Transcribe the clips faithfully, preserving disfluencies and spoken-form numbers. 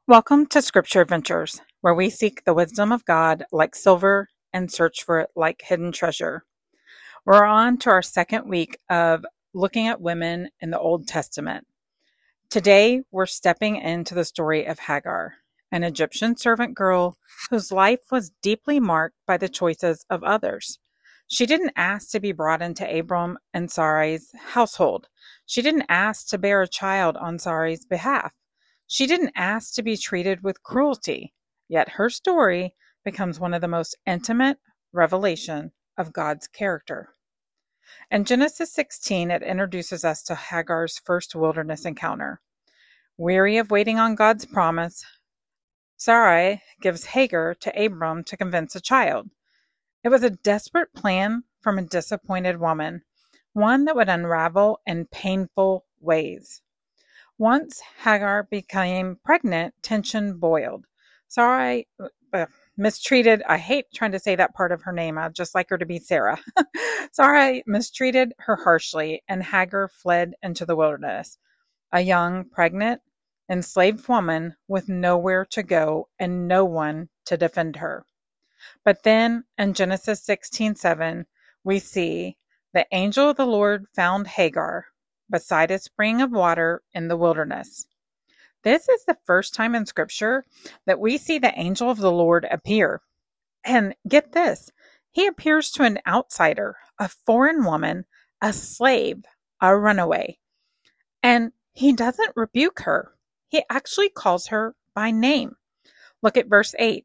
Welcome to Scripture Adventures, where we seek the wisdom of God like silver and search for it like hidden treasure. We're on to our second week of looking at women in the Old Testament. Today, we're stepping into the story of Hagar, an Egyptian servant girl whose life was deeply marked by the choices of others. She didn't ask to be brought into Abram and Sarai's household. She didn't ask to bear a child on Sarai's behalf. She didn't ask to be treated with cruelty, yet her story becomes one of the most intimate revelation of God's character. In Genesis sixteen, it introduces us to Hagar's first wilderness encounter. Weary of waiting on God's promise, Sarai gives Hagar to Abram to convince a child. It was a desperate plan from a disappointed woman, one that would unravel in painful ways. Once Hagar became pregnant, tension boiled. Sarai uh, mistreated, I hate trying to say that part of her name, I'd just like her to be Sarah. Sarai mistreated her harshly, and Hagar fled into the wilderness, a young, pregnant, enslaved woman with nowhere to go and no one to defend her. But then in Genesis sixteen seven, we see the angel of the Lord found Hagar beside a spring of water in the wilderness. This is the first time in Scripture that we see the angel of the Lord appear. And get this, he appears to an outsider, a foreign woman, a slave, a runaway. And he doesn't rebuke her. He actually calls her by name. Look at verse eight.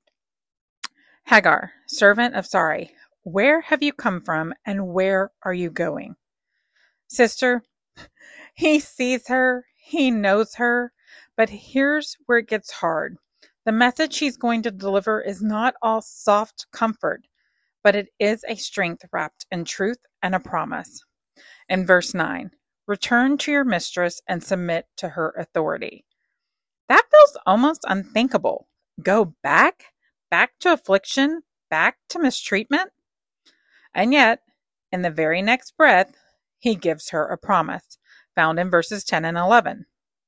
Hagar, servant of Sarai, where have you come from and where are you going? Sister, he sees her, he knows her, but here's where it gets hard. The message he's going to deliver is not all soft comfort, but it is a strength wrapped in truth and a promise. In verse nine, return to your mistress and submit to her authority. That feels almost unthinkable. Go back? Back to affliction? Back to mistreatment? And yet, in the very next breath, he gives her a promise, found in verses ten and eleven.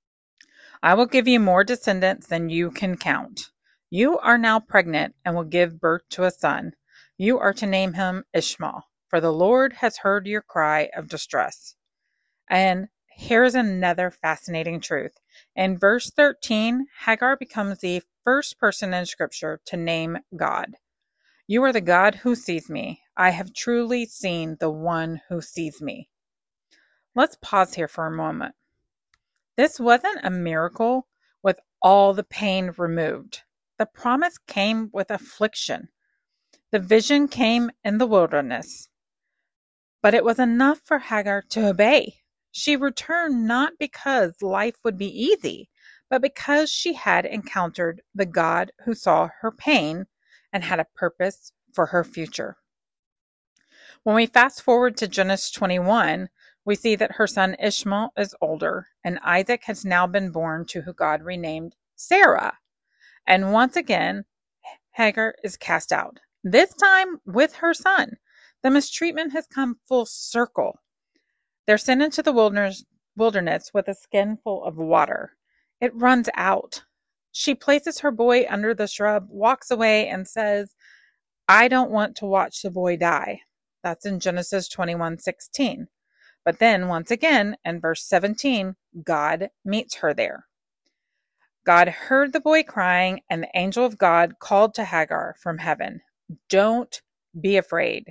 I will give you more descendants than you can count. You are now pregnant and will give birth to a son. You are to name him Ishmael, for the Lord has heard your cry of distress. And here's another fascinating truth. In verse thirteen, Hagar becomes the first person in Scripture to name God. You are the God who sees me. I have truly seen the one who sees me. Let's pause here for a moment. This wasn't a miracle with all the pain removed. The promise came with affliction. The vision came in the wilderness. But it was enough for Hagar to obey. She returned not because life would be easy, but because she had encountered the God who saw her pain and had a purpose for her future. When we fast forward to Genesis twenty-one, we see that her son Ishmael is older, and Isaac has now been born to who God renamed Sarah. And once again, Hagar is cast out, this time with her son. The mistreatment has come full circle. They're sent into the wilderness, wilderness with a skin full of water. It runs out. She places her boy under the shrub, walks away, and says, I don't want to watch the boy die. That's in Genesis twenty-one sixteen. But then, once again, in verse seventeen, God meets her there. God heard the boy crying, and the angel of God called to Hagar from heaven, don't be afraid.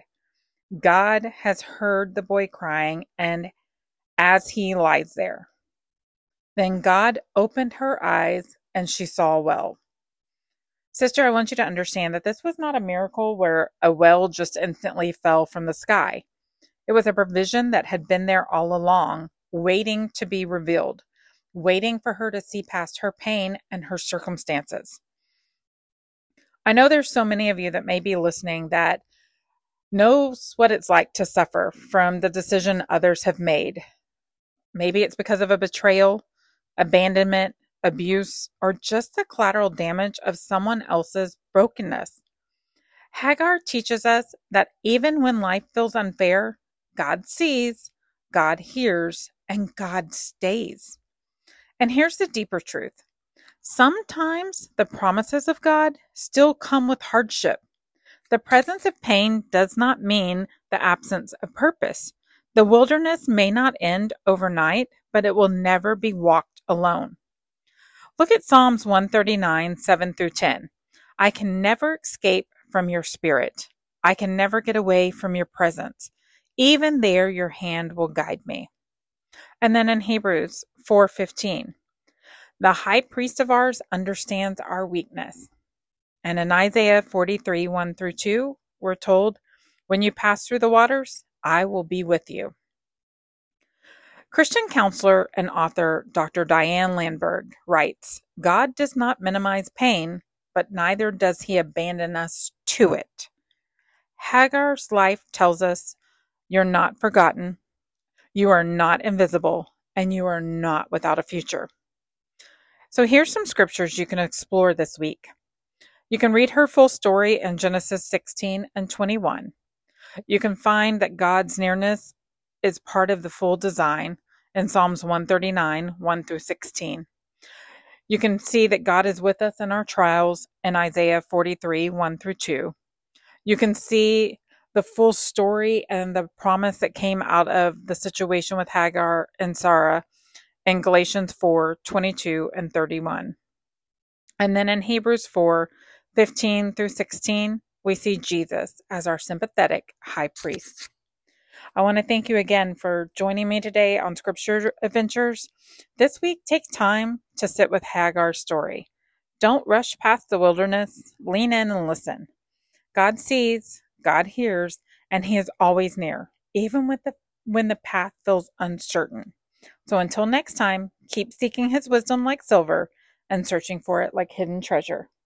God has heard the boy crying, and as he lies there. Then God opened her eyes, and she saw well. Sister, I want you to understand that this was not a miracle where a well just instantly fell from the sky. It was a provision that had been there all along, waiting to be revealed, waiting for her to see past her pain and her circumstances. I know there's so many of you that may be listening that knows what it's like to suffer from the decision others have made. Maybe it's because of a betrayal, abandonment, abuse, or just the collateral damage of someone else's brokenness. Hagar teaches us that even when life feels unfair, God sees, God hears, and God stays. And here's the deeper truth. Sometimes the promises of God still come with hardship. The presence of pain does not mean the absence of purpose. The wilderness may not end overnight, but it will never be walked alone. Look at Psalms one thirty-nine, seven through ten. I can never escape from your spirit. I can never get away from your presence. Even there your hand will guide me. And then in Hebrews four fifteen, the high priest of ours understands our weakness. And in Isaiah forty-three, one through two, we're told, when you pass through the waters, I will be with you. Christian counselor and author Doctor Diane Landberg writes, God does not minimize pain, but neither does he abandon us to it. Hagar's life tells us, you're not forgotten, you are not invisible, and you are not without a future. So here's some scriptures you can explore this week. You can read her full story in Genesis sixteen and twenty-one. You can find that God's nearness is part of the full design in Psalms one thirty-nine, one through sixteen. You can see that God is with us in our trials in Isaiah forty-three, one through two. You can see the full story and the promise that came out of the situation with Hagar and Sarah in Galatians four, twenty-two and thirty-one. And then in Hebrews four, fifteen through sixteen, we see Jesus as our sympathetic high priest. I want to thank you again for joining me today on Scripture Adventures. This week, take time to sit with Hagar's story. Don't rush past the wilderness. Lean in and listen. God sees, God hears, and he is always near, even with the, when the path feels uncertain. So until next time, keep seeking his wisdom like silver and searching for it like hidden treasure.